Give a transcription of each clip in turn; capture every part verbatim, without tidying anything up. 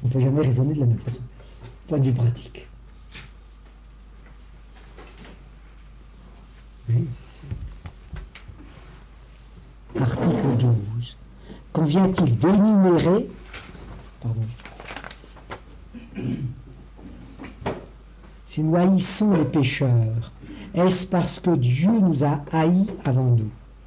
On ne peut jamais raisonner de la même façon, point de vue pratique. Oui, article douze. Convient-il d'énumérer, pardon, si nous haïssons les pécheurs, est-ce parce que Dieu nous a haïs avant nous?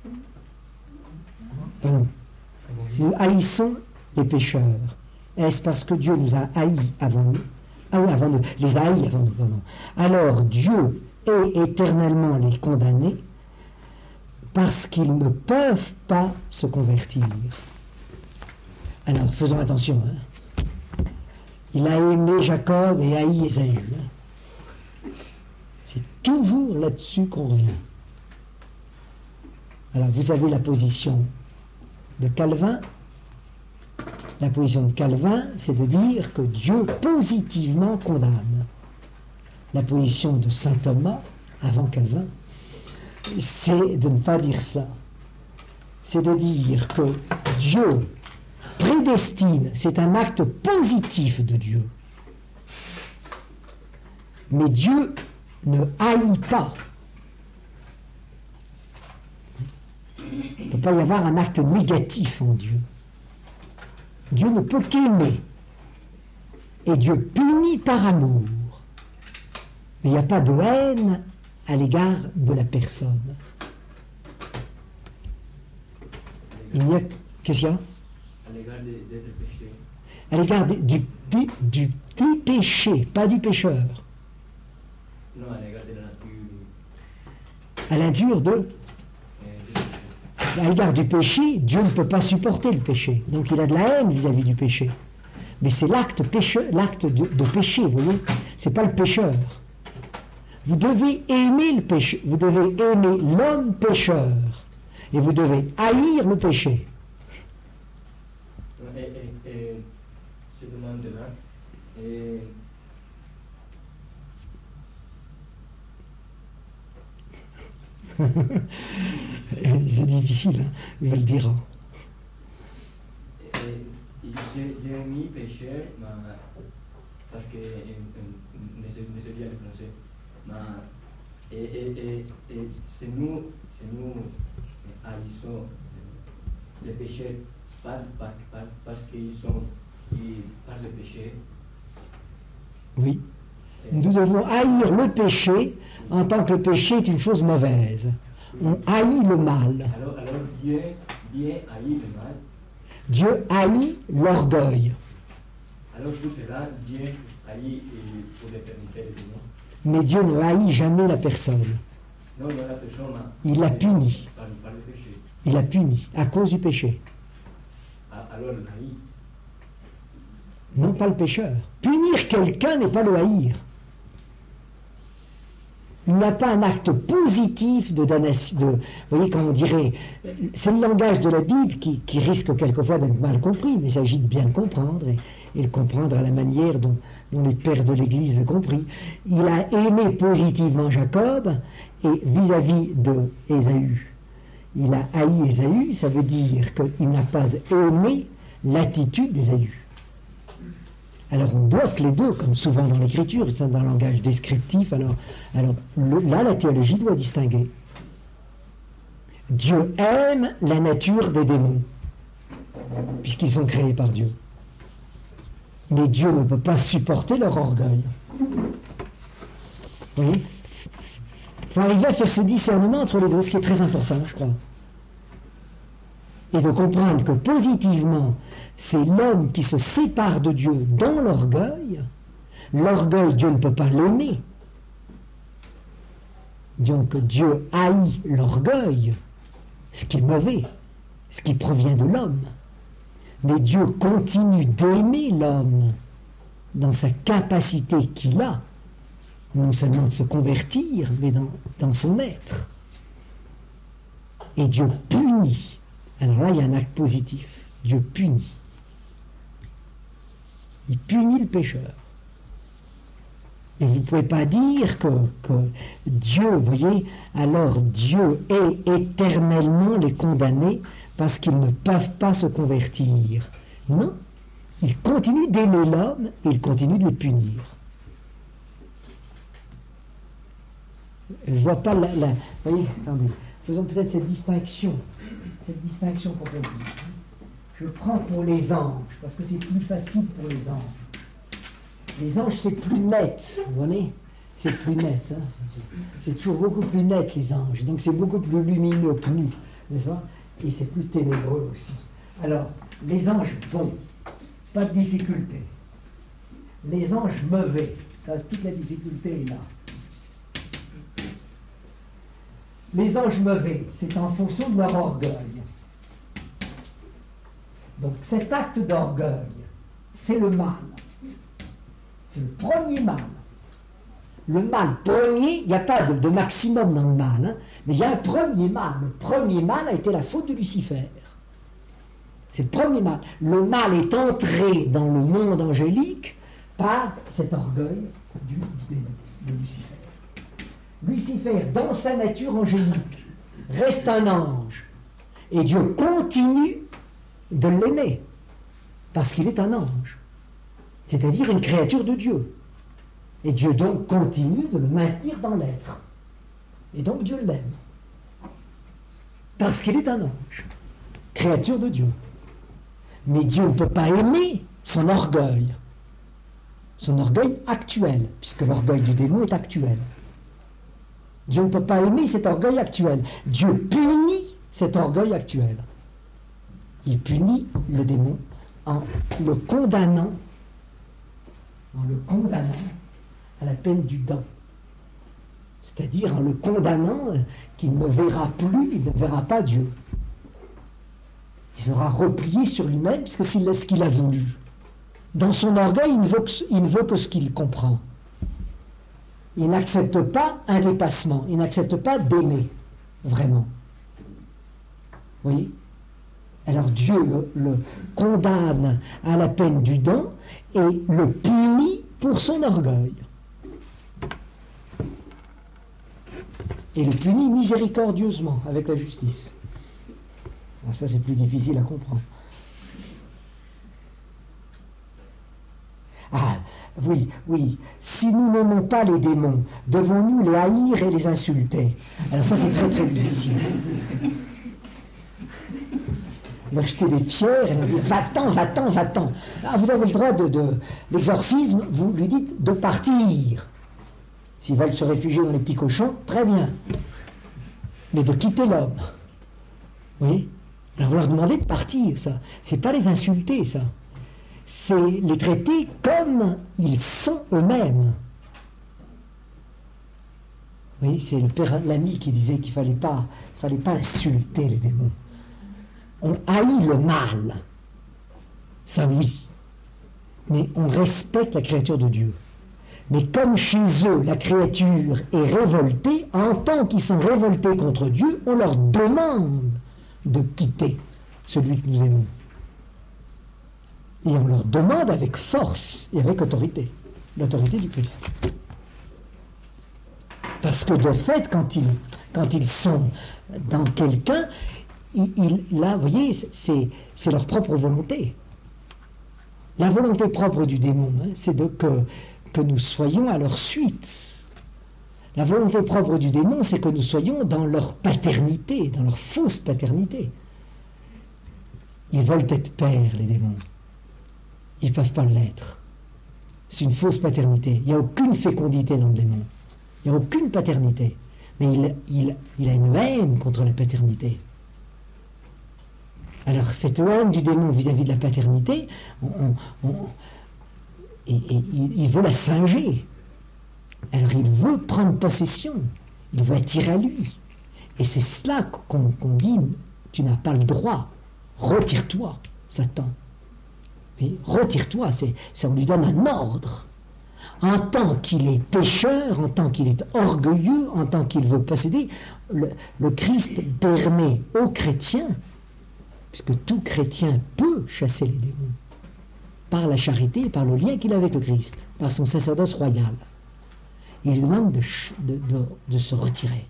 Pardon. Si nous haïssons les pécheurs, est-ce parce que Dieu nous a haïs avant nous? Ah oui, avant nous, les a haïs avant nous, pardon. Alors Dieu est éternellement les condamner parce qu'ils ne peuvent pas se convertir. Alors, faisons attention. Hein. Il a aimé Jacob et haï Ésaü. Hein. C'est toujours là-dessus qu'on revient. Alors, vous avez la position de Calvin. La position de Calvin, c'est de dire que Dieu positivement condamne. La position de saint Thomas, avant Calvin, c'est de ne pas dire cela. C'est de dire que Dieu prédestine, c'est un acte positif de Dieu. Mais Dieu ne haït pas. Il ne peut pas y avoir un acte négatif en Dieu. Dieu ne peut qu'aimer. Et Dieu punit par amour. Mais il n'y a pas de haine à l'égard de la personne. Il n'y a... Qu'est-ce qu'il y a? À l'égard des, des péchés. À l'égard du, du, du, du, du péché, pas du pécheur. Non, à l'égard de la nature. À la nature de... Euh, À l'égard du péché, Dieu ne peut pas supporter le péché. Donc il a de la haine vis-à-vis du péché. Mais c'est l'acte pécheur, l'acte de, de péché, vous voyez. C'est pas le pécheur. Vous devez aimer le péché, vous devez aimer l'homme pécheur, et vous devez haïr le péché. Et, et, et je demande là, et... c'est difficile, hein, il va le dire. et, et j'ai, j'ai mis péché, mais, parce que ne sais bien le français. Mais, et, et, et, et c'est nous, c'est nous haïssons les péchés pas, pas, pas, parce qu'ils sont ils, par le péché. Oui. Nous devons haïr le péché en tant que le péché est une chose mauvaise. On haït le mal. Alors, alors Dieu, Dieu haït le mal. Dieu haït l'orgueil. Alors tout cela, Dieu haït pour l'éternité de nous. Mais Dieu ne haït jamais la personne. Non, non, la personne. Il la punit. Par, par le péché. Il la punit à cause du péché. Alors le haït. Non, pas le pécheur. Punir quelqu'un n'est pas le haïr. Il n'y a pas un acte positif de damnation. De, vous voyez, comme on dirait, c'est le langage de la Bible qui, qui risque quelquefois d'être mal compris, mais il s'agit de bien le comprendre et, et le comprendre à la manière dont, dont les pères de l'Église l'ont compris. Il a aimé positivement Jacob et vis-à-vis de Ésaü, il a haï Ésaü, ça veut dire qu'il n'a pas aimé l'attitude d'Ésaü. Alors on bloque les deux, comme souvent dans l'écriture, c'est dans le langage descriptif. Alors, alors le, là, la théologie doit distinguer. Dieu aime la nature des démons, puisqu'ils sont créés par Dieu. Mais Dieu ne peut pas supporter leur orgueil. Vous voyez ? Il faut arriver à faire ce discernement entre les deux, ce qui est très important, je crois. Et de comprendre que positivement, c'est l'homme qui se sépare de Dieu dans l'orgueil. L'orgueil, Dieu ne peut pas l'aimer. Donc Dieu haït l'orgueil, ce qui est mauvais, ce qui provient de l'homme. Mais Dieu continue d'aimer l'homme dans sa capacité qu'il a, non seulement de se convertir, mais dans, dans son être. Et Dieu punit. Alors là, il y a un acte positif. Dieu punit. Il punit le pécheur. Et vous ne pouvez pas dire que, que Dieu, vous voyez, alors Dieu est éternellement les condamner parce qu'ils ne peuvent pas se convertir. Non. il continue d'aimer l'homme et il continue de le punir. Je ne vois pas la... la vous voyez, attendez, faisons peut-être cette distinction, cette distinction qu'on peut dire. Je prends pour les anges, parce que c'est plus facile pour les anges. Les anges, c'est plus net, vous voyez, c'est plus net. Hein. C'est toujours beaucoup plus net, les anges. Donc c'est beaucoup plus lumineux que nous, n'est-ce pas? Et c'est plus ténébreux aussi. Alors, les anges bons, pas de difficulté. Les anges mauvais, ça, toute la difficulté est là. Les anges mauvais, c'est en fonction de leur orgueil. Donc cet acte d'orgueil, c'est le mal. C'est le premier mal. Le mal premier, il n'y a pas de, de maximum dans le mal, hein, mais il y a un premier mal. Le premier mal a été la faute de Lucifer. C'est le premier mal. Le mal est entré dans le monde angélique par cet orgueil du démon, de Lucifer. Lucifer, dans sa nature angélique, reste un ange. Et Dieu continue de l'aimer, parce qu'il est un ange, c'est-à-dire une créature de Dieu. Et Dieu donc continue de le maintenir dans l'être. Et donc Dieu l'aime, parce qu'il est un ange, créature de Dieu. Mais Dieu ne peut pas aimer son orgueil, son orgueil actuel, puisque l'orgueil du démon est actuel. Dieu ne peut pas aimer cet orgueil actuel. Dieu punit cet orgueil actuel. Il punit le démon en le condamnant, en le condamnant à la peine du dent. C'est-à-dire en le condamnant qu'il ne verra plus, il ne verra pas Dieu. Il sera replié sur lui-même, puisque c'est ce qu'il a voulu. Dans son orgueil, il ne veut que, il ne veut que ce qu'il comprend. Il n'accepte pas un dépassement, il n'accepte pas d'aimer, vraiment. Vous voyez? Alors Dieu le, le condamne à la peine du dent et le punit pour son orgueil. Et le punit miséricordieusement, avec la justice. Alors ça, c'est plus difficile à comprendre. Ah, oui, oui. Si nous n'aimons pas les démons, devons-nous les haïr et les insulter? Alors ça, c'est très très difficile. Leur jeter des pierres et leur dire va-t'en, va-t'en, va-t'en. Ah, vous avez le droit de, de l'exorcisme, vous lui dites de partir. S'ils veulent se réfugier dans les petits cochons, très bien. Mais de quitter l'homme. Oui. Alors vous leur demandez de partir, ça. C'est pas les insulter, ça. C'est les traiter comme ils sont eux-mêmes. Oui, c'est le père Lamy qui disait qu'il ne fallait pas, fallait pas insulter les démons. On haït le mal, ça oui, mais on respecte la créature de Dieu. Mais comme chez eux, la créature est révoltée, en tant qu'ils sont révoltés contre Dieu, on leur demande de quitter celui que nous aimons. Et on leur demande avec force et avec autorité, l'autorité du Christ. Parce que de fait, quand ils, quand ils sont dans quelqu'un, ils, ils, là, vous voyez, c'est, c'est leur propre volonté. La volonté propre du démon, hein, c'est de que, que nous soyons à leur suite. La volonté propre du démon, c'est que nous soyons dans leur paternité, dans leur fausse paternité. Ils veulent être pères, les démons. Ils ne peuvent pas l'être. C'est une fausse paternité. Il n'y a aucune fécondité dans le démon. Il n'y a aucune paternité. Mais il, il, il a une haine contre la paternité. Alors, cette haine du démon vis-à-vis de la paternité, on, on, on, et, et, il, il veut la singer. Alors, il veut prendre possession. Il veut attirer à lui. Et c'est cela qu'on, qu'on dit, tu n'as pas le droit. Retire-toi, Satan. Mais retire-toi, c'est, ça on lui donne un ordre. En tant qu'il est pécheur, en tant qu'il est orgueilleux, en tant qu'il veut posséder, le, le Christ permet aux chrétiens, puisque tout chrétien peut chasser les démons, par la charité, par le lien qu'il a avec le Christ, par son sacerdoce royal. Il lui demande de, de, de, de se retirer.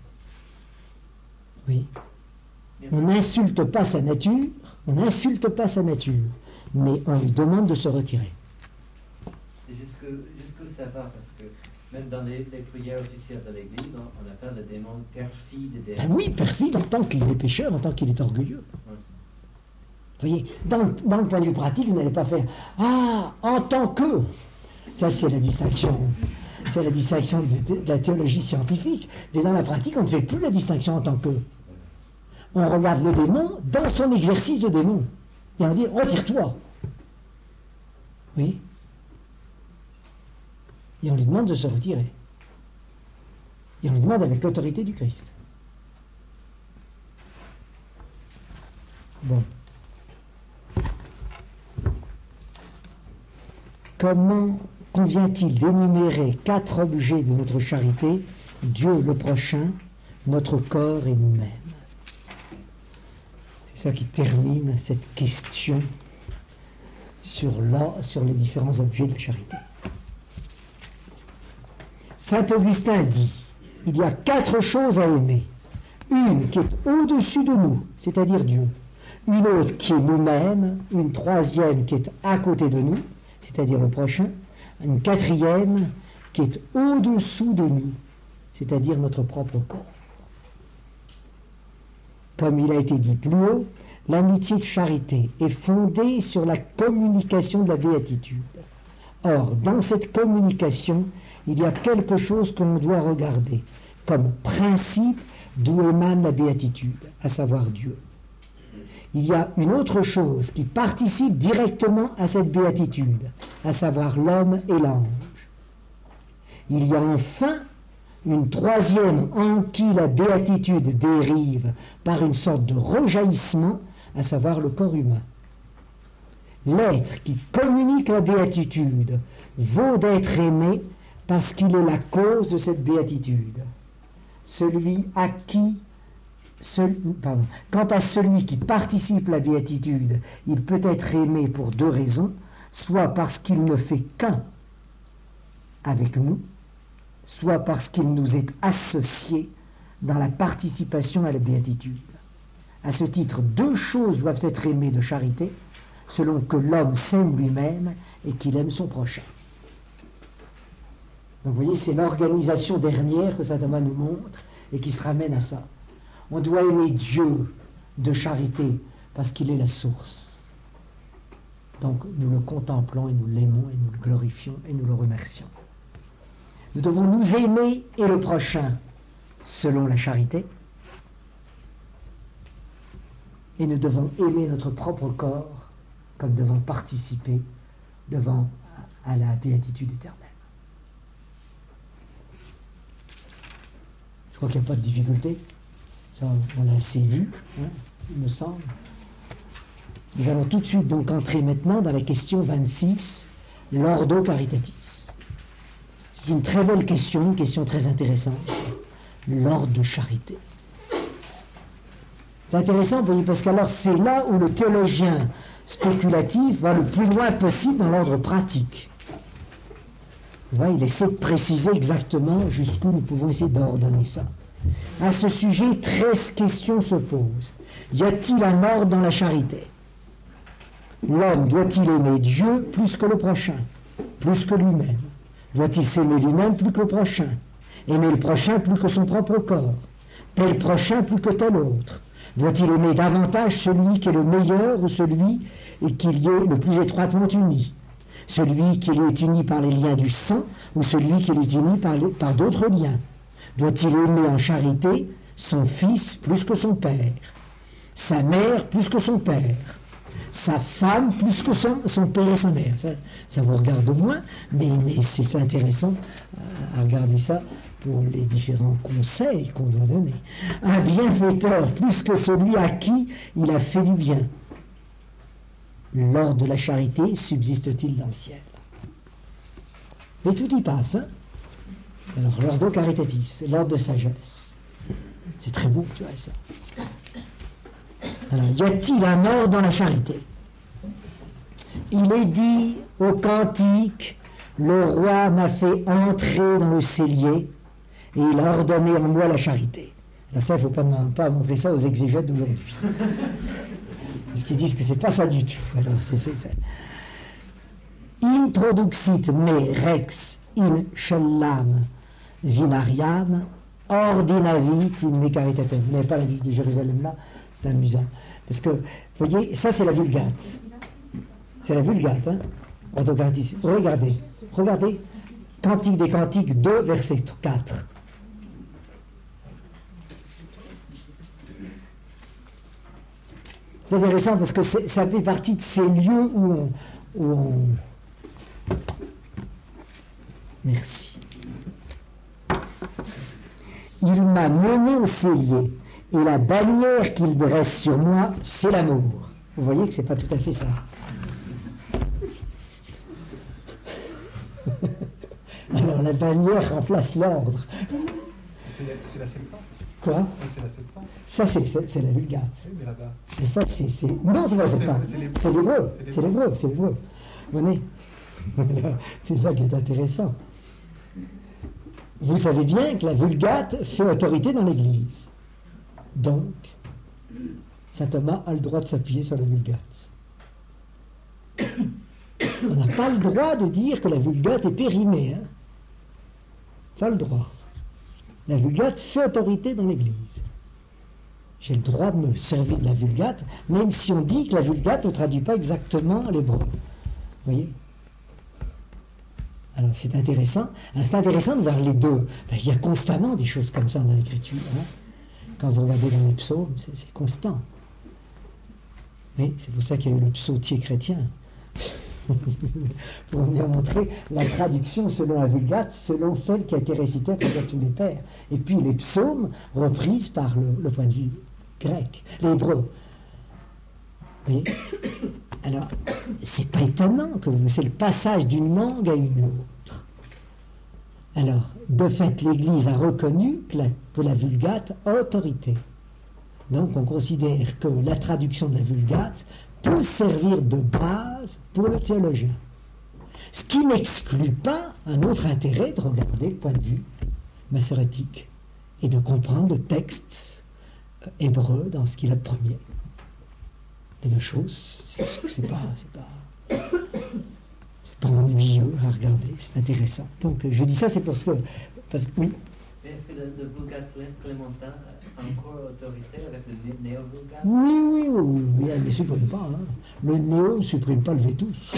Oui. On n'insulte pas sa nature, on n'insulte pas sa nature. mais on lui demande de se retirer. Et jusqu'où jusqu'où ça va? Parce que même dans les, les prières officielles de l'Église, on, on appelle le démon perfide. Des... Ben oui, perfide en tant qu'il est pécheur, en tant qu'il est orgueilleux. Ouais. Vous voyez, dans, dans le point de vue pratique, vous n'allez pas faire « Ah, en tant que ». Ça, c'est la distinction. C'est la distinction de, de, de la théologie scientifique. Mais dans la pratique, on ne fait plus la distinction en tant que. On regarde le démon dans son exercice de démon. Et on dit « Retire-toi ». Oui. Et on lui demande de se retirer. Et on lui demande avec l'autorité du Christ. Bon. Comment convient-il d'énumérer quatre objets de notre charité, Dieu, le prochain, notre corps et nous-mêmes? C'est ça qui termine cette question sur, la, sur les différents objets de la charité. Saint Augustin dit, il y a quatre choses à aimer. Une qui est au-dessus de nous, c'est-à-dire Dieu. Une autre qui est nous-mêmes. Une troisième qui est à côté de nous, c'est-à-dire le prochain. Une quatrième qui est au-dessous de nous, c'est-à-dire notre propre corps. Comme il a été dit plus haut, l'amitié de charité est fondée sur la communication de la béatitude. Or, dans cette communication, il y a quelque chose que l'on doit regarder comme principe d'où émane la béatitude, à savoir Dieu. Il y a une autre chose qui participe directement à cette béatitude, à savoir l'homme et l'ange. Il y a enfin une troisième en qui la béatitude dérive par une sorte de rejaillissement, à savoir le corps humain. L'être qui communique la béatitude vaut d'être aimé parce qu'il est la cause de cette béatitude. Celui à qui Celui, pardon. Quant à celui qui participe à la béatitude, il peut être aimé pour deux raisons, soit parce qu'il ne fait qu'un avec nous, soit parce qu'il nous est associé dans la participation à la béatitude. À ce titre, deux choses doivent être aimées de charité, selon que l'homme s'aime lui-même et qu'il aime son prochain. Donc vous voyez, c'est l'organisation dernière que saint Thomas nous montre et qui se ramène à ça. On doit aimer Dieu de charité parce qu'il est la source. Donc nous le contemplons et nous l'aimons et nous le glorifions et nous le remercions. Nous devons nous aimer et le prochain selon la charité. Et nous devons aimer notre propre corps comme devant participer devant à la béatitude éternelle. Je crois qu'il n'y a pas de difficulté. Ça, on l'a assez vu, hein, il me semble. Nous allons tout de suite donc entrer maintenant dans la question vingt-six, l'ordo caritatis. C'est une très belle question, une question très intéressante. L'ordre de charité. C'est intéressant, vous voyez, parce qu'alors c'est là où le théologien spéculatif va le plus loin possible dans l'ordre pratique. Vous voyez, il essaie de préciser exactement jusqu'où nous pouvons essayer d'ordonner ça. À ce sujet, treize questions se posent. Y a-t-il un ordre dans la charité? L'homme doit-il aimer Dieu plus que le prochain, plus que lui-même? Doit-il s'aimer lui-même plus que le prochain? Aimer le prochain plus que son propre corps? Tel prochain plus que tel autre? Doit-il aimer davantage celui qui est le meilleur ou celui qui y est le plus étroitement uni? Celui qui est uni par les liens du sang ou celui qui est uni par, les, par d'autres liens? Doit-il aimer en charité son fils plus que son père, sa mère plus que son père, sa femme plus que son, son père et sa mère? Ça, ça vous regarde moins, mais, mais c'est intéressant à regarder ça pour les différents conseils qu'on doit donner. Un bienfaiteur plus que celui à qui il a fait du bien. L'ordre de la charité subsiste-t-il dans le ciel? Mais tout y passe, hein? Alors, l'ordre caritatis, c'est l'ordre de sagesse. C'est très beau, tu vois, ça. Alors, y a-t-il un ordre dans la charité? Il est dit au cantique, le roi m'a fait entrer dans le cellier et il a ordonné en moi la charité. Alors ça, il ne faut pas, pas montrer ça aux exégètes d'aujourd'hui. Parce qu'ils disent que c'est pas ça du tout. Alors, c'est, c'est, c'est. Introduxit me rex in scellam vinariam ordinavit in me caritatem. Vous n'avez pas la Bible de Jérusalem là, c'est amusant. Parce que, vous voyez, ça c'est la Vulgate. C'est la Vulgate, hein. Regardez, regardez, Cantique des Cantiques deux, verset quatre. C'est intéressant parce que ça fait partie de ces lieux où on, où on... Merci. Il m'a mené au cellier, et la bannière qu'il dresse sur moi, c'est l'amour. Vous voyez que c'est pas tout à fait ça. Alors la bannière remplace l'ordre. C'est la, c'est la Septante. Quoi? Oui, c'est la Septante. Ça, c'est, c'est, c'est la Vulgate. Oui, mais là-bas. Mais ça, c'est, c'est... Non, c'est pas la Septante. C'est l'hébreu. C'est l'hébreu. C'est l'hébreu. C'est l'hébreu. Vous voyez? C'est ça qui est intéressant. Vous savez bien que la Vulgate fait autorité dans l'Église. Donc, saint Thomas a le droit de s'appuyer sur la Vulgate. On n'a pas le droit de dire que la Vulgate est périmée. Hein. Pas le droit. La Vulgate fait autorité dans l'Église. J'ai le droit de me servir de la Vulgate, même si on dit que la Vulgate ne traduit pas exactement l'hébreu. Vous voyez? Alors c'est intéressant. Alors c'est intéressant de voir les deux. Ben, il y a constamment des choses comme ça dans l'Écriture. Hein. Quand vous regardez dans les psaumes, c'est, c'est constant. Mais c'est pour ça qu'il y a eu le psautier chrétien. Pour bien montrer la traduction selon la Vulgate, selon celle qui a été récitée par tous les pères. Et puis les psaumes reprises par le, le point de vue grec, l'hébreu. Vous voyez? Alors, c'est pas étonnant que c'est le passage d'une langue à une autre. Alors, de fait, l'Église a reconnu que la, que la Vulgate a autorité. Donc, on considère que la traduction de la Vulgate peut servir de base pour le théologien. Ce qui n'exclut pas un autre intérêt de regarder le point de vue massorétique et de comprendre le texte hébreu dans ce qu'il a de premier. Les deux choses, c'est, c'est pas, c'est pas, c'est pas ennuyeux à regarder, c'est intéressant. Donc je dis ça, c'est parce que, parce que oui. Mais est-ce que le, le Vulgate clémentin a encore autorité avec le néo-Vulgate? Oui, oui, oui, oui, elle ne supprime pas. Hein. Le néo ne supprime pas le vétus.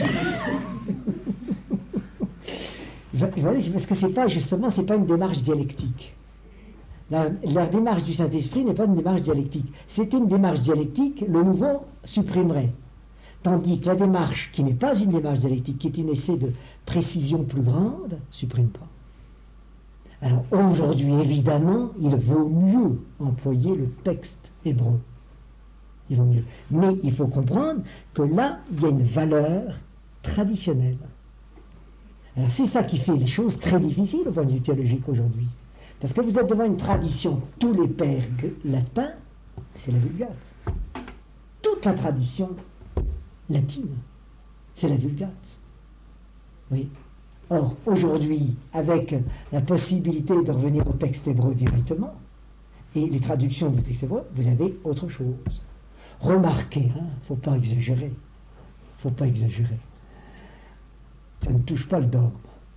Voilà, c'est parce que c'est pas justement, c'est pas une démarche dialectique. La, la démarche du Saint-Esprit n'est pas une démarche dialectique. C'était une démarche dialectique, le nouveau supprimerait. Tandis que la démarche qui n'est pas une démarche dialectique, qui est une essai de précision plus grande, supprime pas. Alors aujourd'hui, évidemment, il vaut mieux employer le texte hébreu. Il vaut mieux. Mais il faut comprendre que là, il y a une valeur traditionnelle. Alors c'est ça qui fait des choses très difficiles au point de vue théologique aujourd'hui. Parce que vous êtes devant une tradition, tous les pères latins, c'est la Vulgate. Toute la tradition latine, c'est la Vulgate. Oui. Or, aujourd'hui, avec la possibilité de revenir au texte hébreu directement, et les traductions du texte hébreu, vous avez autre chose. Remarquez, il hein, ne faut pas exagérer. Il ne faut pas exagérer. Ça ne touche pas le dogme.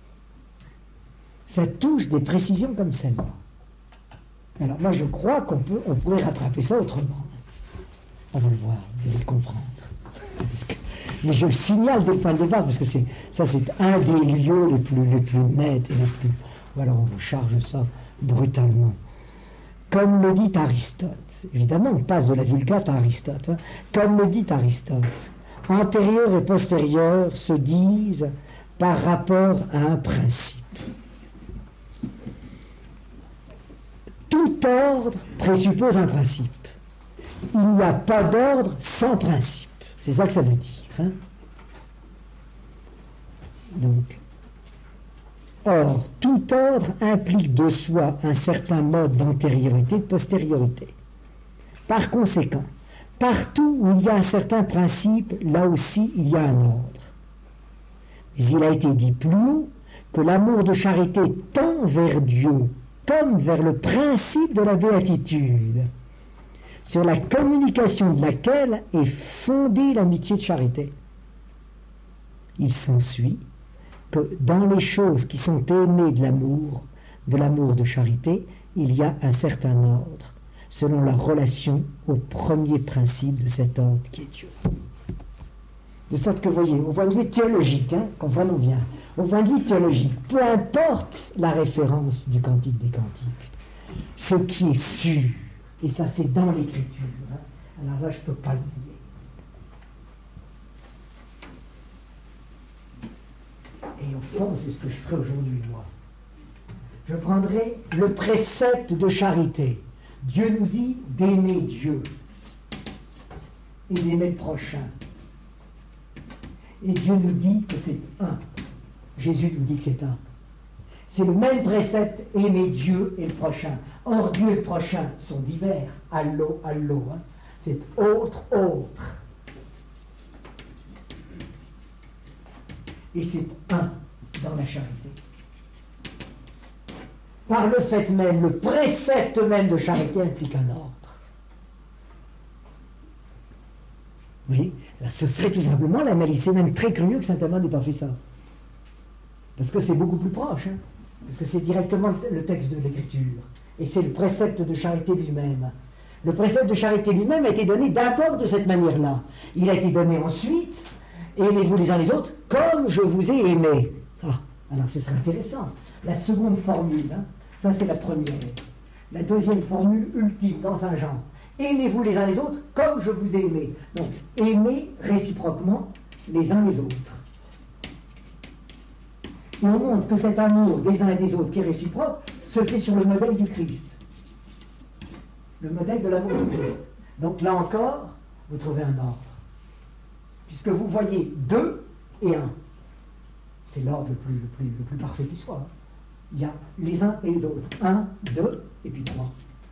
Ça touche des précisions comme celle-là. Alors moi je crois qu'on peut, on pourrait rattraper ça autrement. On va le voir, vous allez le comprendre. Que, mais je le signale dès le point de départ, parce que c'est, ça c'est un des lieux les plus, les plus nets et les plus... Ou alors on vous charge ça brutalement. Comme le dit Aristote, évidemment on passe de la Vulgate à Aristote, hein. Comme le dit Aristote, antérieur et postérieur se disent par rapport à un principe. Tout ordre présuppose un principe. Il n'y a pas d'ordre sans principe. C'est ça que ça veut dire. Hein? Donc, or, tout ordre implique de soi un certain mode d'antériorité et de postériorité. Par conséquent, partout où il y a un certain principe, là aussi il y a un ordre. Mais il a été dit plus haut que l'amour de charité tend vers Dieu comme vers le principe de la béatitude. sur la communication de laquelle est fondée l'amitié de charité. Il s'ensuit que dans les choses qui sont aimées de l'amour, de l'amour de charité, il y a un certain ordre, selon la relation au premier principe de cet ordre qui est Dieu. De sorte que, vous voyez, au point de vue théologique, hein, comprenons bien, au point de vue théologique, peu importe la référence du Cantique des Cantiques, ce qui est sûr, et ça c'est dans l'Écriture, hein, alors là je ne peux pas l'oublier. Et au fond, c'est ce que je ferai aujourd'hui, moi. Je prendrai le précepte de charité. Dieu nous dit d'aimer Dieu et d'aimer le prochain. Et Dieu nous dit que c'est un. Jésus nous dit que c'est un. C'est le même précepte, aimer Dieu et le prochain. Or, Dieu et le prochain sont divers. Allo, allo. Hein. C'est autre, autre. Et c'est un dans la charité. Par le fait même, le précepte même de charité implique un ordre. Oui, alors ce serait tout simplement l'analyse. C'est même très curieux que saint Thomas n'ait pas fait ça. Parce que c'est beaucoup plus proche. Hein, parce que c'est directement le, le texte de l'Écriture. Et c'est le précepte de charité lui-même. Le précepte de charité lui-même a été donné d'abord de cette manière-là. Il a été donné ensuite. Aimez-vous les uns les autres comme je vous ai aimé. Ah, alors ce serait intéressant. La seconde formule, hein, ça c'est la première. La deuxième formule ultime dans Saint Jean. Aimez-vous les uns les autres comme je vous ai aimé. Donc, aimez réciproquement les uns les autres. Et on montre que cet amour des uns et des autres qui est réciproque se fait sur le modèle du Christ. Le modèle de l'amour du Christ. Donc là encore, vous trouvez un ordre. Puisque vous voyez deux et un. C'est l'ordre le plus, le, plus, le plus parfait qui soit. Il y a les uns et les autres. Un, deux, et puis trois.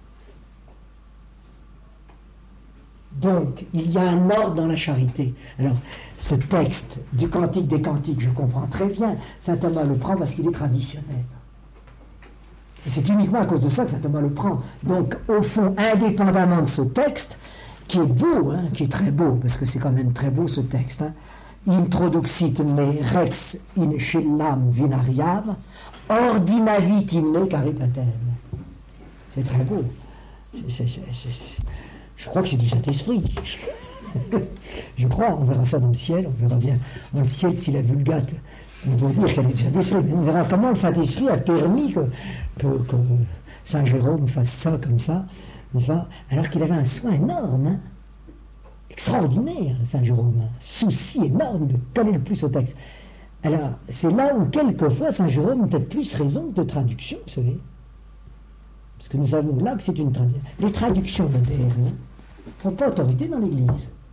Donc, il y a un ordre dans la charité. Alors, ce texte du Cantique des Cantiques, je comprends très bien. Saint Thomas le prend parce qu'il est traditionnel. Et c'est uniquement à cause de ça que saint Thomas le prend. Donc, au fond, indépendamment de ce texte, qui est beau, hein, qui est très beau, parce que c'est quand même très beau ce texte, hein, introduxit me rex in scellam vinariam, ordinavit in me caritatem. C'est très beau. C'est, c'est, c'est, c'est, je crois que c'est du Saint-Esprit. Je crois, on verra ça dans le ciel, on verra bien dans le ciel si la Vulgate, on doit dire qu'elle est du Saint-Esprit, mais on verra comment le Saint-Esprit a permis que, que, que Saint Jérôme fasse ça comme ça, n'est-ce pas? Alors qu'il avait un soin énorme, hein, extraordinaire, Saint Jérôme, un souci énorme de coller le plus au texte. Alors, c'est là où quelquefois Saint Jérôme a peut-être plus raison de traduction, vous savez. Parce que nous savons là que c'est une traduction. Les traductions modernes n'ont pas autorité dans l'Église.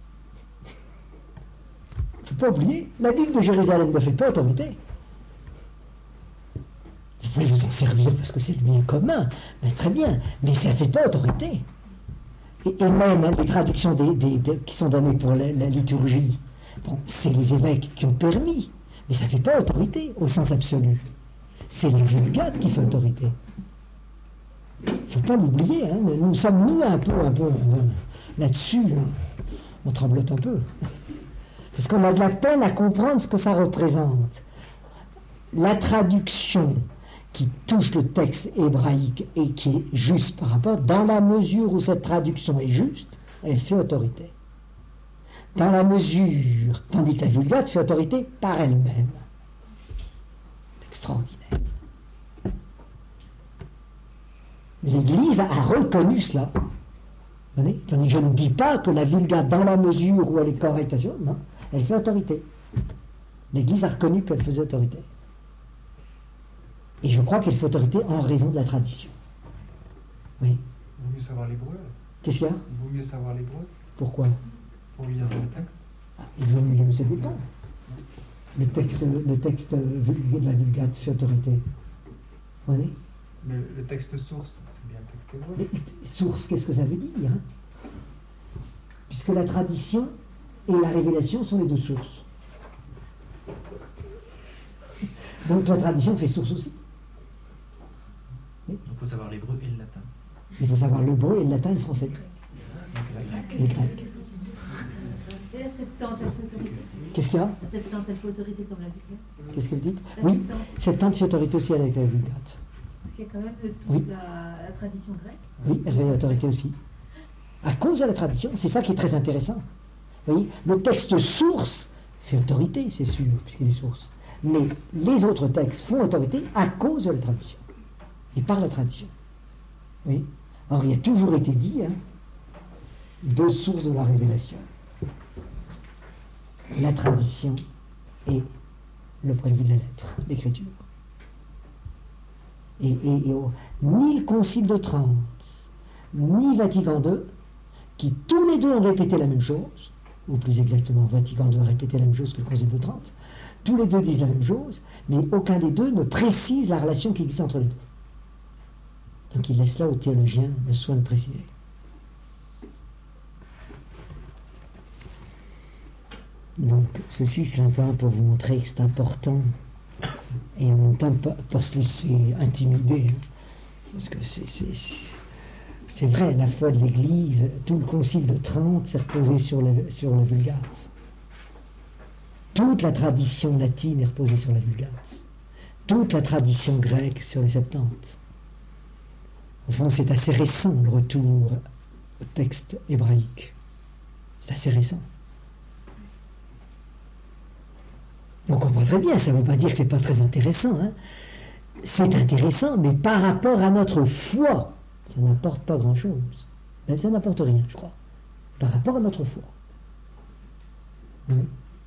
Il ne faut pas oublier, la Bible de Jérusalem ne fait pas autorité. Vous pouvez vous en servir parce que c'est le bien commun, mais très bien, mais ça ne fait pas autorité. Et, et même hein, les traductions des, des, des, qui sont données pour la, la liturgie, bon, c'est les évêques qui ont permis, mais ça ne fait pas autorité au sens absolu. C'est la Vulgate qui fait autorité. Il ne faut pas l'oublier, hein. Nous sommes nous un peu, un peu euh, là-dessus, hein. On tremblote un peu. Parce qu'on a de la peine à comprendre ce que ça représente. La traduction qui touche le texte hébraïque et qui est juste par rapport, dans la mesure où cette traduction est juste, elle fait autorité. Dans la mesure, tandis que la Vulgate fait autorité par elle-même. C'est extraordinaire. L'Église a reconnu cela. Vous voyez ? Tandis que je ne dis pas que la Vulgate, dans la mesure où elle est correcte, non, elle fait autorité. L'Église a reconnu qu'elle faisait autorité. Et je crois qu'elle fait autorité en raison de la tradition. Oui. Il vaut mieux savoir l'hébreu. Qu'est-ce qu'il y a ? Il vaut mieux savoir l'hébreu. Pourquoi ? Pour lire le texte. Ah, il vaut mieux, ça dépend. Le texte, le texte de la Vulgate fait autorité. Vous voyez ? Mais le texte source, c'est bien le texte hébreu. Mais, source, qu'est-ce que ça veut dire, hein ? Puisque la tradition et la révélation sont les deux sources. Donc la tradition fait source aussi. Oui. Il faut savoir l'hébreu et le latin. Il faut savoir l'hébreu et le latin et le français. les Grecs. Et la Septante, elle fait autorité. Qu'est-ce qu'il y a? La Septante, elle fait autorité comme la Vulgate. Qu'est-ce que vous dites? La Oui, Septante. Septante fait autorité aussi avec la Vulgate. Parce qu'il y a quand même toute Oui. la, la tradition grecque. Oui, elle fait autorité aussi. À cause de la tradition, c'est ça qui est très intéressant. Vous voyez, le texte source fait autorité, c'est sûr, puisqu'il est source. Mais les autres textes font autorité à cause de la tradition. Et par la tradition. Oui. Or, il a toujours été dit, hein, deux sources de la révélation. La tradition et le point de vue de la lettre, l'écriture. Et, et, et oh, ni le Concile de Trente, ni Vatican deux, qui tous les deux ont répété la même chose, ou plus exactement, Vatican deux a répété la même chose que le Concile de Trente, tous les deux disent la même chose, mais aucun des deux ne précise la relation qui existe entre les deux. Donc il laisse là aux théologiens le soin de préciser. Donc ceci simplement pour vous montrer que c'est important, et en même temps de ne pas, pas se laisser intimider, hein, parce que c'est, c'est, c'est vrai, la foi de l'Église, tout le Concile de Trente s'est reposé sur le, sur la Vulgate. Toute la tradition latine est reposée sur la Vulgate. Toute la tradition grecque sur les Septante. Au fond, c'est assez récent le retour au texte hébraïque. C'est assez récent. On comprend très bien, ça ne veut pas dire que ce n'est pas très intéressant. Hein. C'est intéressant, mais par rapport à notre foi, ça n'apporte pas grand-chose. Même ça n'apporte rien, je crois. Par rapport à notre foi. Oui.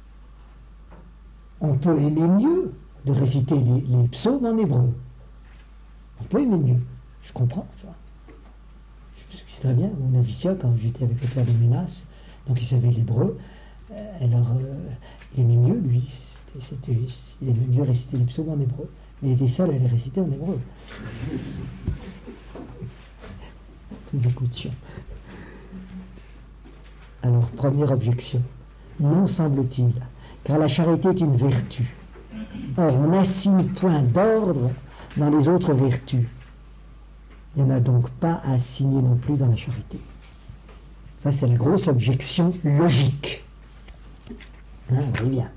On peut aimer mieux de réciter les, les psaumes en hébreu. On peut aimer mieux. Je comprends ça. Je sais très bien, mon noviciat, quand j'étais avec le père de Ménas, donc il savait l'hébreu, euh, alors euh, il aimait mieux, lui. C'était, c'était, il aimait mieux réciter les psaumes en hébreu. Mais il était seul à les réciter en hébreu. Nous écoutions. Alors, première objection. Non, semble-t-il, car la charité est une vertu. Or, on n'assigne point d'ordre dans les autres vertus. Il n'y en a donc pas à assigner non plus dans la charité. Ça, c'est la grosse objection logique. Hein, oui, bien.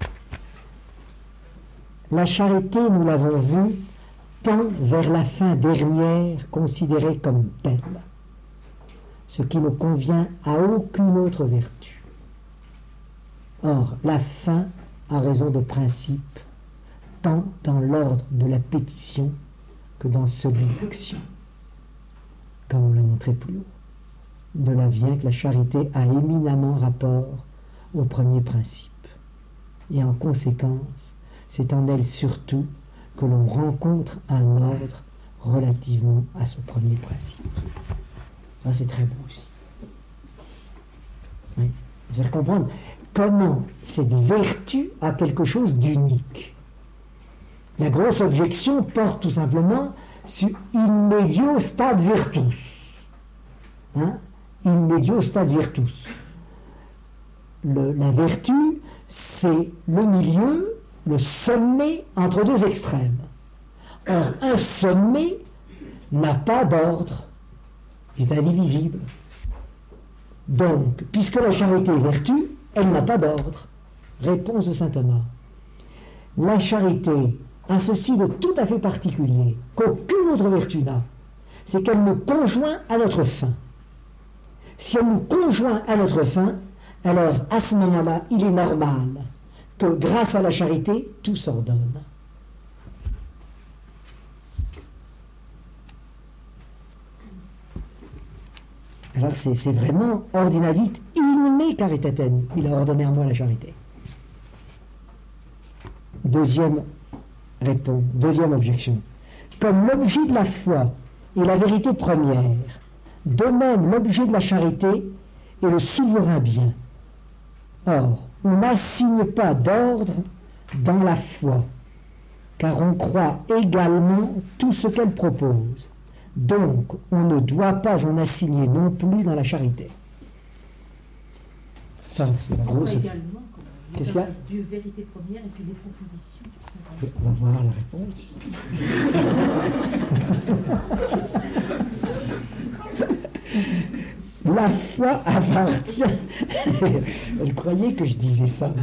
La charité, nous l'avons vu, tend vers la fin dernière considérée comme telle, ce qui ne convient à aucune autre vertu. Or, la fin a raison de principe, tant dans l'ordre de la pétition que dans celui de l'action. Comme on l'a montré plus haut, de là vient que la charité a éminemment rapport au premier principe. Et en conséquence, c'est en elle surtout que l'on rencontre un ordre relativement à ce premier principe. Ça, c'est très beau aussi. Oui. Je vais comprendre comment cette vertu a quelque chose d'unique. La grosse objection porte tout simplement sur in medio stad virtus. Hein? In medio stad virtus. Le, la vertu, c'est le milieu, le sommet entre deux extrêmes. Or, un sommet n'a pas d'ordre, il est indivisible. Donc, puisque la charité est vertu, elle n'a pas d'ordre. Réponse de saint Thomas. La charité a ceci de tout à fait particulier, qu'aucune autre vertu n'a, c'est qu'elle nous conjoint à notre fin. Si elle nous conjoint à notre fin, alors à ce moment-là, il est normal que grâce à la charité, tout s'ordonne. Alors c'est, c'est vraiment ordinavit in me caritatem, il a ordonné à moi la charité. Deuxième réponse, deuxième objection. Comme l'objet de la foi est la vérité première, de même l'objet de la charité est le souverain bien. Or, on n'assigne pas d'ordre dans la foi, car on croit également tout ce qu'elle propose. Donc, on ne doit pas en assigner non plus dans la charité. Ça, c'est la grosse... Également, Qu'est-ce qu'il y a? Dieu, vérité première, et puis des propositions. On va voir la réponse. La foi appartient. Elle croyait que je disais ça.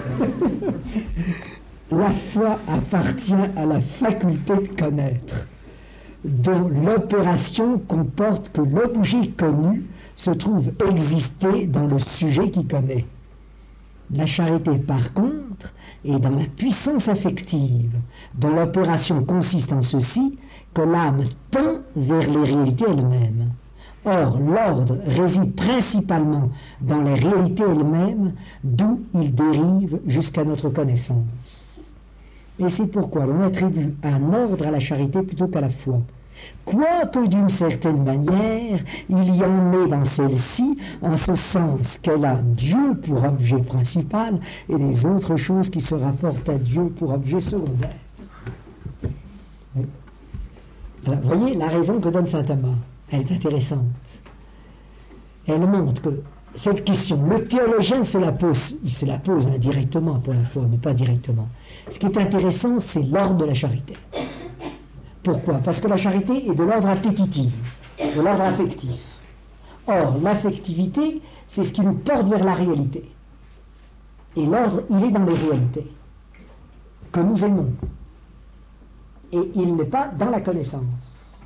La foi appartient à la faculté de connaître, dont l'opération comporte que l'objet connu se trouve exister dans le sujet qui connaît. La charité, par contre, est dans la puissance affective, dont l'opération consiste en ceci, que l'âme tend vers les réalités elles-mêmes. Or, l'ordre réside principalement dans les réalités elles-mêmes, d'où il dérive jusqu'à notre connaissance. Et c'est pourquoi l'on attribue un ordre à la charité plutôt qu'à la foi. Quoique d'une certaine manière, il y en ait dans celle-ci, en ce sens qu'elle a Dieu pour objet principal et les autres choses qui se rapportent à Dieu pour objet secondaire. Oui. Alors, vous voyez la raison que donne saint Thomas, elle est intéressante. Elle montre que cette question, le théologien se la pose, il se la pose indirectement pour la foi, mais pas directement. Ce qui est intéressant, c'est l'ordre de la charité. Pourquoi? Parce que la charité est de l'ordre appétitif, de l'ordre affectif. Or, l'affectivité, c'est ce qui nous porte vers la réalité. Et l'ordre, il est dans les réalités que nous aimons. Et il n'est pas dans la connaissance.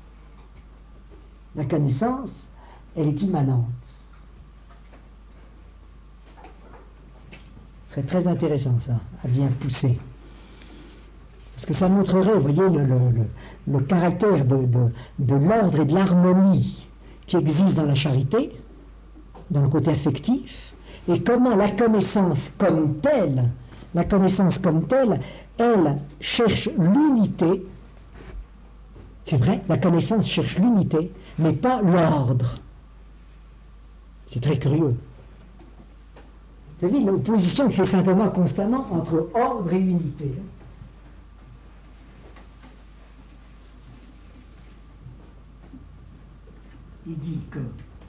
La connaissance, elle est immanente. C'est très intéressant, ça, à bien pousser. Parce que ça montrerait, vous voyez, le, le, le, le caractère de, de, de l'ordre et de l'harmonie qui existe dans la charité, dans le côté affectif, et comment la connaissance comme telle, la connaissance comme telle, elle cherche l'unité. C'est vrai, la connaissance cherche l'unité, mais pas l'ordre. C'est très curieux. Vous savez, l'opposition que fait saint Thomas constamment entre ordre et unité. Il dit que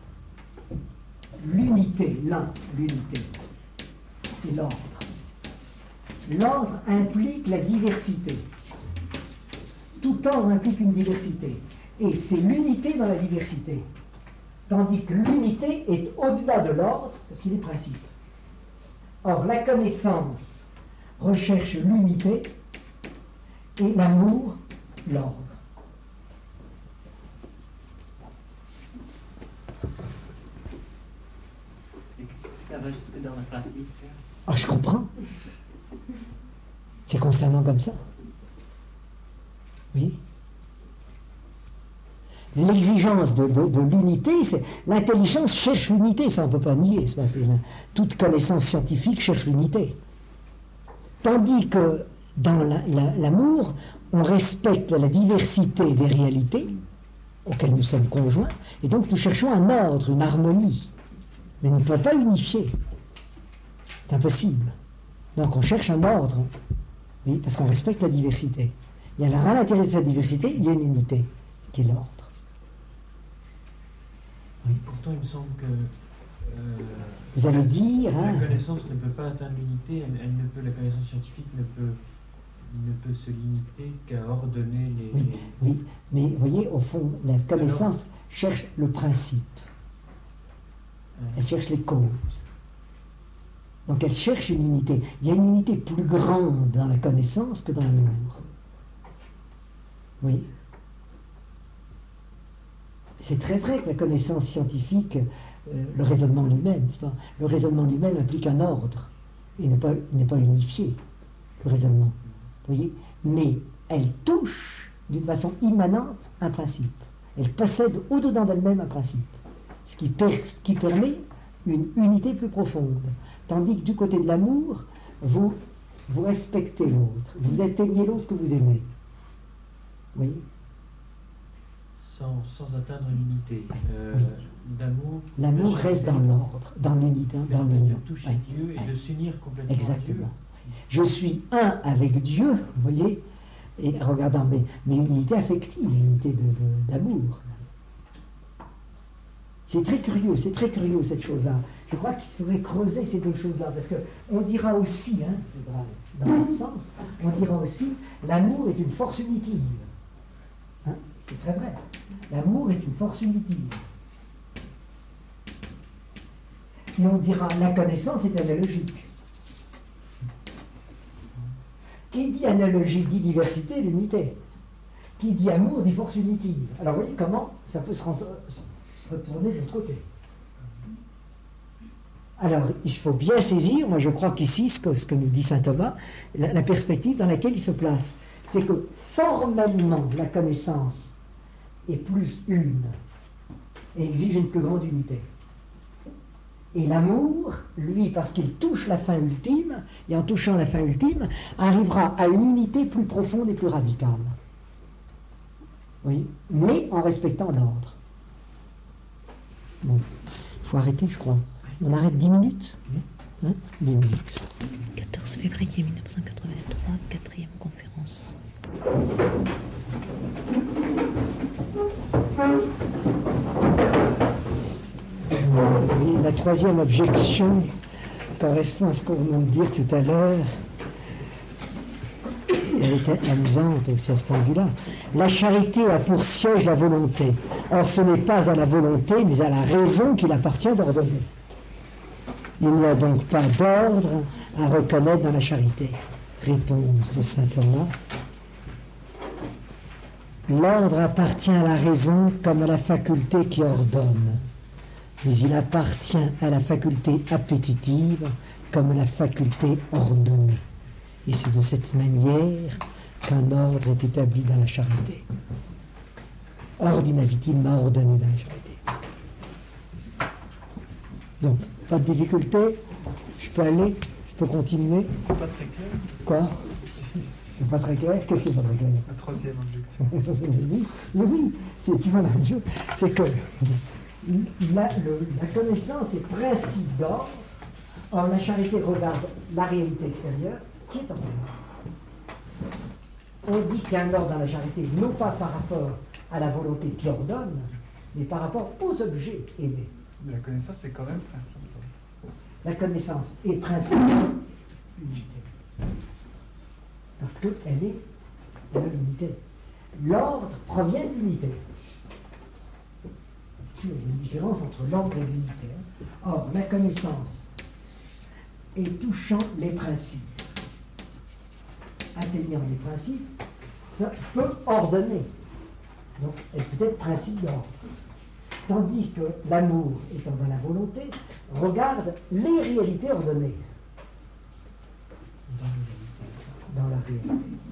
l'unité, l'un, l'unité, c'est l'ordre. L'ordre implique la diversité. Tout ordre implique une diversité. Et c'est l'unité dans la diversité. Tandis que l'unité est au-delà de l'ordre, parce qu'il est principe. Or, la connaissance recherche l'unité et l'amour, l'ordre. Ça va jusque dans la pratique. Ah, je comprends. C'est constamment comme ça. Oui. L'exigence de, de, de l'unité, c'est, l'intelligence cherche l'unité, ça on ne peut pas nier. C'est pas, c'est la, toute connaissance scientifique cherche l'unité. Tandis que dans la, la, l'amour, on respecte la diversité des réalités auxquelles nous sommes conjoints, et donc nous cherchons un ordre, une harmonie. Mais nous ne pouvons pas unifier. C'est impossible. Donc on cherche un ordre, oui, parce qu'on respecte la diversité. Et alors à l'intérieur de cette diversité, il y a une unité, qui est l'ordre. Oui. Pourtant, il me semble que euh, vous allez dire, la hein, connaissance ne peut pas atteindre l'unité, elle, elle ne peut, la connaissance scientifique ne peut, ne peut se limiter qu'à ordonner les... oui, oui, mais vous voyez, au fond, la connaissance alors, cherche le principe. Elle cherche les causes. Donc elle cherche une unité. Il y a une unité plus grande dans la connaissance que dans l'amour. Oui. C'est très vrai que la connaissance scientifique, euh, le raisonnement lui-même, n'est-ce pas ? Le raisonnement lui-même implique un ordre. Il n'est pas, il n'est pas unifié, le raisonnement. Vous voyez ? Mais elle touche d'une façon immanente un principe. Elle possède au-dedans d'elle-même un principe. Ce qui, per, qui permet une unité plus profonde. Tandis que du côté de l'amour, vous, vous respectez l'autre, vous atteignez l'autre que vous aimez. Oui. Sans, sans atteindre l'unité. Euh, oui. L'amour, l'amour reste dans l'ordre, dans l'unité, dans l'union. De toucher oui. Dieu et oui. de s'unir complètement Exactement. à Dieu. Je suis un avec Dieu, vous voyez, et regardant, mais, mais une unité affective, une unité de, de, d'amour. C'est très curieux, c'est très curieux cette chose-là. Je crois qu'il faudrait creuser ces deux choses-là, parce qu'on dira aussi, hein, dans l'autre sens, on dira aussi, l'amour est une force unitive. Hein, c'est très vrai. L'amour est une force unitive. Et on dira la connaissance est analogique. Qui dit analogie dit diversité, l'unité. Qui dit amour dit force unitive. Alors vous voyez comment ça peut se retourner de l'autre côté. Alors il faut bien saisir, moi je crois qu'ici, ce que, ce que nous dit saint Thomas, la, la perspective dans laquelle il se place, c'est que formellement la connaissance est plus une et exige une plus grande unité. Et l'amour, lui, parce qu'il touche la fin ultime, et en touchant la fin ultime, arrivera à une unité plus profonde et plus radicale. Oui, mais en respectant l'ordre. Bon, il faut arrêter, je crois. On arrête dix minutes hein? dix minutes. quatorze février mille neuf cent quatre-vingt-trois, quatrième conférence. Et la troisième objection correspond à ce qu'on vient de dire tout à l'heure. Elle était amusante aussi à ce point de vue-là. La charité a pour siège la volonté. Or, ce n'est pas à la volonté, mais à la raison qu'il appartient d'ordonner. Il n'y a donc pas d'ordre à reconnaître dans la charité. Réponse de saint Thomas. L'ordre appartient à la raison comme à la faculté qui ordonne. Mais il appartient à la faculté appétitive comme à la faculté ordonnée. Et c'est de cette manière qu'un ordre est établi dans la charité. Ordinavit-il m'a ordonné dans la charité. Donc, pas de difficulté, je peux aller, je peux continuer. C'est pas très clair. Quoi? C'est pas très clair? Qu'est-ce qui est pas très clair? La troisième objection. Oui, oui, c'est, tu vois, la chose, c'est que la, le, la connaissance est principe d'ordre. Or, la charité regarde la réalité extérieure qui est en ordre. On dit qu'il y a un ordre dans la charité, non pas par rapport à la volonté qui ordonne, mais par rapport aux objets aimés. Mais la connaissance, c'est quand même principe. La connaissance est principe unité. Parce qu'elle est de l'unité. L'ordre provient de l'unité. Il y a une différence entre l'ordre et l'unité. Or, la connaissance est touchant les principes. Atteignant les principes, ça peut ordonner. Donc, elle peut être principe d'ordre. Tandis que l'amour, étant dans la volonté, regarde les réalités ordonnées. Dans la réalité.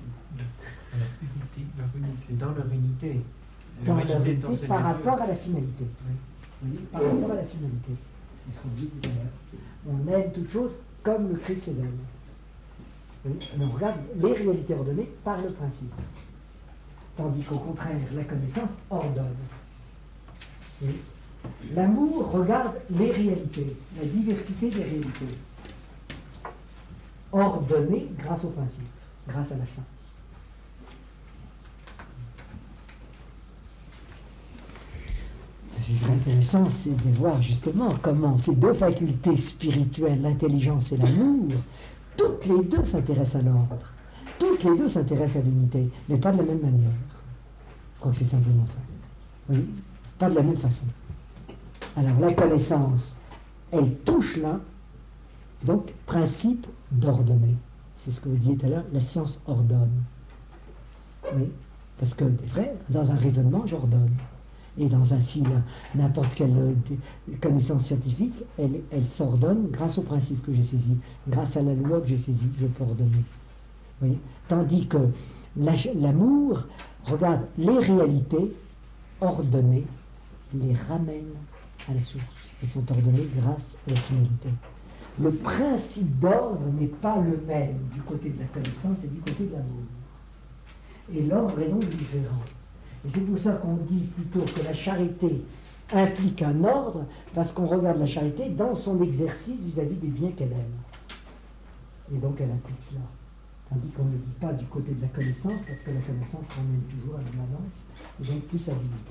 Dans leur unité. Dans Leur leur unité dans unité cette par mesure. rapport à la finalité. Oui. Oui, par rapport à la finalité. C'est ce qu'on dit tout à l'heure. On aime toutes choses comme le Christ les aime. Oui, on regarde les réalités ordonnées par le principe. Tandis qu'au contraire, la connaissance ordonne. Oui. L'amour regarde les réalités, la diversité des réalités, ordonnées grâce au principe, grâce à la fin. Ce qui serait intéressant, c'est de voir justement comment ces deux facultés spirituelles, l'intelligence et l'amour, toutes les deux s'intéressent à l'ordre, toutes les deux s'intéressent à l'unité, mais pas de la même manière. Je crois que c'est simplement ça. Oui, pas de la même façon. Alors la connaissance, elle touche l'un, donc principe d'ordonner. C'est ce que vous disiez tout à l'heure, la science ordonne. Oui, parce que, c'est vrai, dans un raisonnement, j'ordonne. Et dans un si n'importe quelle connaissance scientifique, elle, elle s'ordonne grâce au principe que j'ai saisi, grâce à la loi que j'ai saisie, je peux ordonner. Vous voyez ? Tandis que la, l'amour regarde les réalités ordonnées, les ramène à la source. Elles sont ordonnées grâce à la finalité. Le principe d'ordre n'est pas le même du côté de la connaissance et du côté de l'amour. Et l'ordre est donc différent. Et c'est pour ça qu'on dit plutôt que la charité implique un ordre, parce qu'on regarde la charité dans son exercice vis-à-vis des biens qu'elle aime. Et donc elle implique cela. Tandis qu'on ne dit pas du côté de la connaissance, parce que la connaissance ramène toujours à l'immanence, et donc plus à l'unité.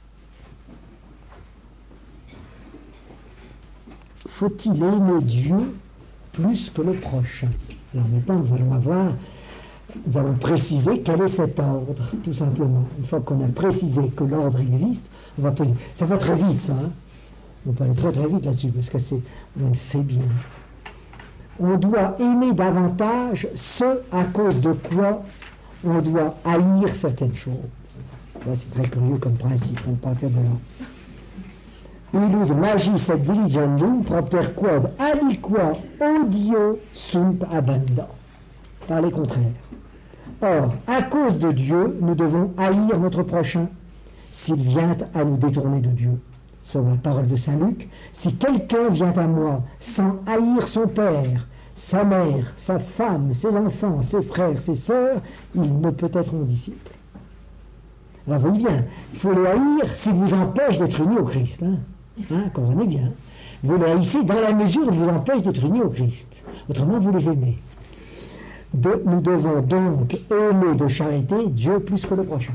Faut-il aimer Dieu plus que le prochain? Alors maintenant, nous allons avoir, nous allons préciser quel est cet ordre, tout simplement. Une fois qu'on a précisé que l'ordre existe, on va poser. Ça va très vite, ça. Hein, On peut aller très très vite là-dessus, parce que c'est, on le sait bien. On doit aimer davantage ce à cause de quoi on doit haïr certaines choses. Ça, c'est très curieux comme principe, on partait de là. Illud magis et diligendum propter quod aliqua odio sunt abenda. Par les contraires. Or, à cause de Dieu, nous devons haïr notre prochain s'il vient à nous détourner de Dieu. Selon la parole de saint Luc, si quelqu'un vient à moi sans haïr son père, sa mère, sa femme, ses enfants, ses frères, ses sœurs, il ne peut être mon disciple. Alors vous voyez bien, il faut le haïr s'il vous empêche d'être uni au Christ. Hein, hein, comprenez bien. Vous les haïssez dans la mesure où il vous empêche d'être uni au Christ. Autrement, vous les aimez. De, nous devons donc aimer de charité Dieu plus que le prochain.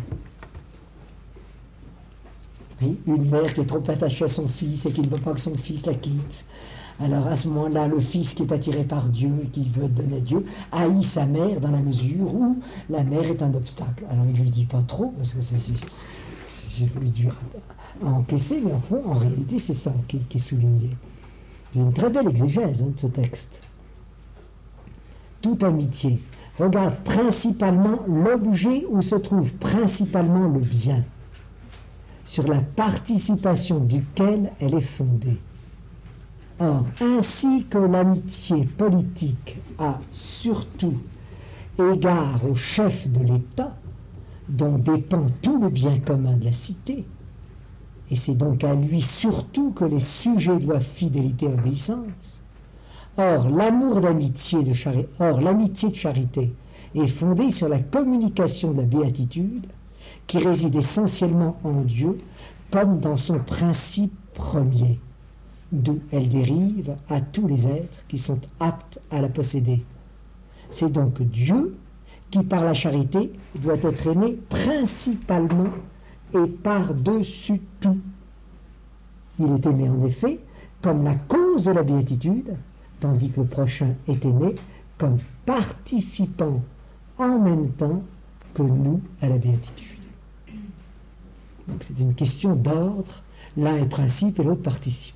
Oui, une mère qui est trop attachée à son fils et qui ne veut pas que son fils la quitte. Alors à ce moment-là, le fils qui est attiré par Dieu et qui veut donner à Dieu haït sa mère dans la mesure où la mère est un obstacle. Alors il ne lui dit pas trop, parce que c'est, c'est, c'est plus dur à encaisser, mais en fond, en réalité, c'est ça qui, qui est souligné. C'est une très belle exégèse hein, de ce texte. Toute amitié regarde principalement l'objet où se trouve principalement le bien, sur la participation duquel elle est fondée. Or, ainsi que l'amitié politique a surtout égard au chef de l'État, dont dépend tout le bien commun de la cité, et c'est donc à lui surtout que les sujets doivent fidélité et obéissance. Or, l'amour d'amitié de charité, or, l'amitié de charité est fondée sur la communication de la béatitude, qui réside essentiellement en Dieu, comme dans son principe premier, d'où elle dérive à tous les êtres qui sont aptes à la posséder. C'est donc Dieu qui, par la charité, doit être aimé principalement et par-dessus tout. Il est aimé en effet comme la cause de la béatitude, tandis que le prochain est aimé comme participant en même temps que nous à la béatitude. Donc c'est une question d'ordre, l'un est principe et l'autre participe.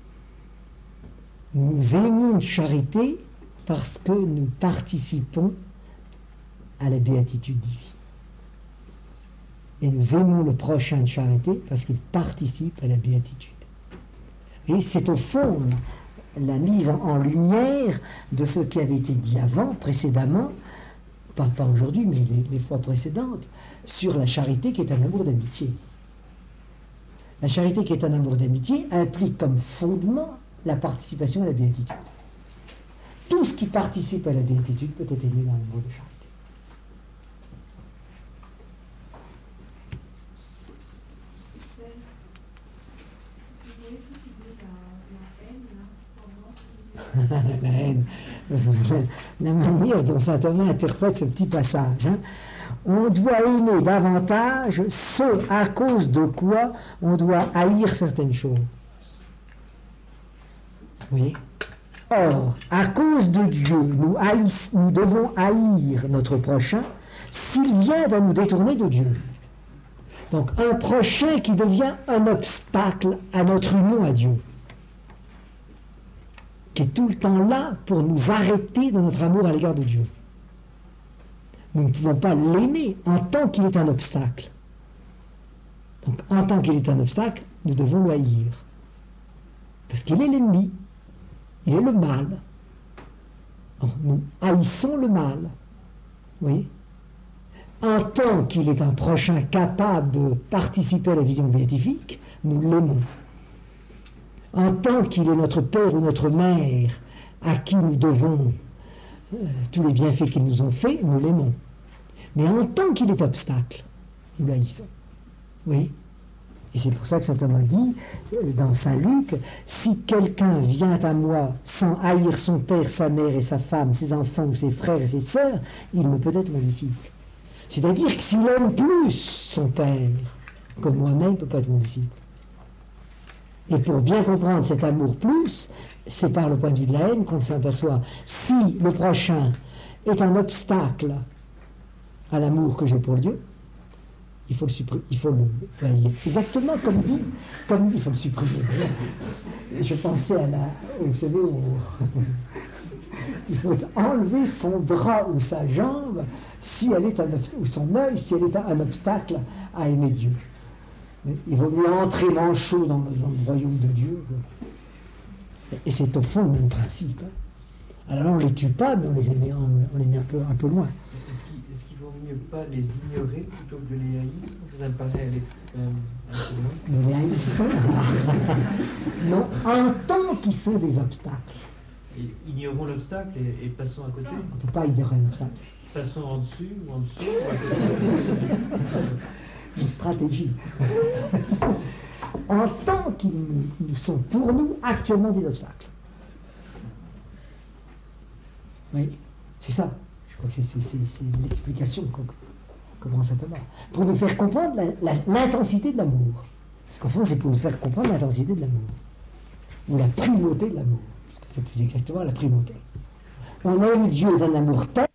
Nous aimons de charité parce que nous participons à la béatitude divine. Et nous aimons le prochain de charité parce qu'il participe à la béatitude. Et c'est au fond la mise en lumière de ce qui avait été dit avant, précédemment, pas, pas aujourd'hui, mais les, les fois précédentes, sur la charité qui est un amour d'amitié. La charité qui est un amour d'amitié implique comme fondement la participation à la béatitude. Tout ce qui participe à la béatitude peut être aimé dans l'amour de charité. La haine, la manière dont saint Thomas interprète ce petit passage. Hein. On doit aimer davantage ce à cause de quoi on doit haïr certaines choses. Oui. Or, à cause de Dieu, nous, haïs, nous devons haïr notre prochain s'il vient à nous détourner de Dieu. Donc, un prochain qui devient un obstacle à notre union à Dieu, qui est tout le temps là pour nous arrêter dans notre amour à l'égard de Dieu. Nous ne pouvons pas l'aimer en tant qu'il est un obstacle. Donc, en tant qu'il est un obstacle, nous devons le haïr. Parce qu'il est l'ennemi. Il est le mal. Alors, nous haïssons le mal. Oui. En tant qu'il est un prochain capable de participer à la vision béatifique, nous l'aimons. En tant qu'il est notre père ou notre mère, à qui nous devons euh, tous les bienfaits qu'ils nous ont faits, nous l'aimons. Mais en tant qu'il est obstacle, nous l'haïssons. Oui. Et c'est pour ça que saint Thomas dit, euh, dans saint Luc, si quelqu'un vient à moi sans haïr son père, sa mère et sa femme, ses enfants ou ses frères et ses sœurs, il ne peut être mon disciple. C'est-à-dire que s'il aime plus son père que moi-même, il ne peut pas être mon disciple. Et pour bien comprendre cet amour plus, c'est par le point de vue de la haine qu'on s'aperçoit. Si le prochain est un obstacle à l'amour que j'ai pour Dieu, il faut le supprimer, il faut le, ben, exactement comme dit, comme dit, il faut le supprimer. Je pensais à la, vous savez, au, il faut enlever son bras ou sa jambe si elle est un, ou son œil si elle est un obstacle à aimer Dieu. Il vaut mieux entrer manchot dans, dans le royaume de Dieu. Et c'est au fond le même principe. Alors on ne les tue pas, mais on les met, on les met un peu, un peu loin. Est-ce qu'il, est-ce qu'il vaut mieux pas les ignorer plutôt que de les haïr? Ça me paraît aller quand même un peu loin. Nous les haïssons. Non, en tant qu'ils sont des obstacles. Et ignorons l'obstacle et, et passons à côté. On ne peut pas ignorer un obstacle. Passons en dessus ou en dessous ou à côté. Une stratégie. En tant qu'ils ils sont pour nous actuellement des obstacles. Oui, c'est ça. Je crois que c'est, c'est, c'est, c'est l'explication qu'on commence à avoir. Pour nous faire comprendre la, la, l'intensité de l'amour. Parce qu'au fond, c'est pour nous faire comprendre l'intensité de l'amour. Ou la primauté de l'amour. Parce que c'est plus exactement la primauté. On aime Dieu d'un amour tel